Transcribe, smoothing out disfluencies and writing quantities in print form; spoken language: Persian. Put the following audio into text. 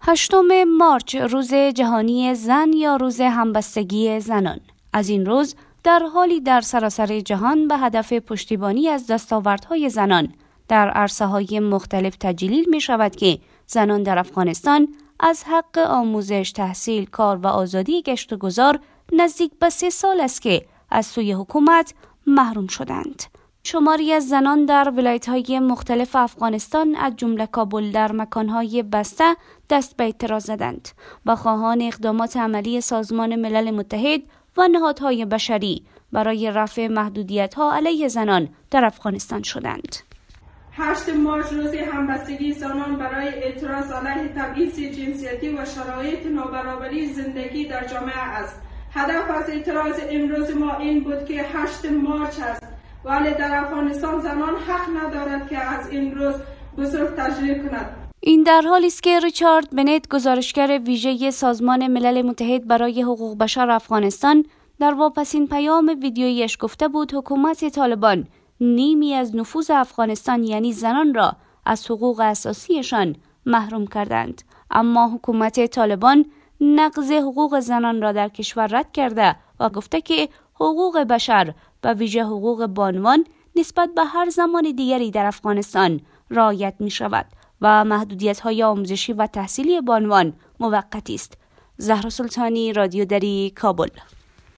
8 مارچ روز جهانی زن یا روز همبستگی زنان. از این روز در حالی در سراسر جهان به هدف پشتیبانی از دستاوردهای زنان در عرصه‌های مختلف تجلیل می شود که زنان در افغانستان از حق آموزش، تحصیل، کار و آزادی گشت و گذار نزدیک به 3 سال است که از سوی حکومت محروم شدند. شماری از زنان در ولایت‌های مختلف افغانستان از جمله کابل در مکان‌های بسته دست به اعتراض زدند و خواهان اقدامات عملی سازمان ملل متحد و نهادهای بشری برای رفع محدودیت‌ها علیه زنان در افغانستان شدند. 8 مارچ روز همبستگی زنان برای اعتراض علیه تبعیض جنسیتی و شرایط نابرابری زندگی در جامعه است. هدف از اعتراض امروز ما این بود که 8 مارچ است، ولی در افغانستان زنان حق ندارد که از این روز بزرگ تجلیل کند. این در حالی است که ریچارد بنت، گزارشگر ویژه سازمان ملل متحد برای حقوق بشر افغانستان، در واپسین پیام ویدیویش گفته بود حکومت طالبان نیمی از نفوذ افغانستان یعنی زنان را از حقوق اساسیشان محروم کردند. اما حکومت طالبان نقض حقوق زنان را در کشور رد کرده و گفته که حقوق بشر و ویژه حقوق بانوان نسبت به هر زمان دیگری در افغانستان رعایت می شود و محدودیت‌های آموزشی و تحصیلی بانوان موقتی است. زهرا سلطانی، رادیو دری، کابل.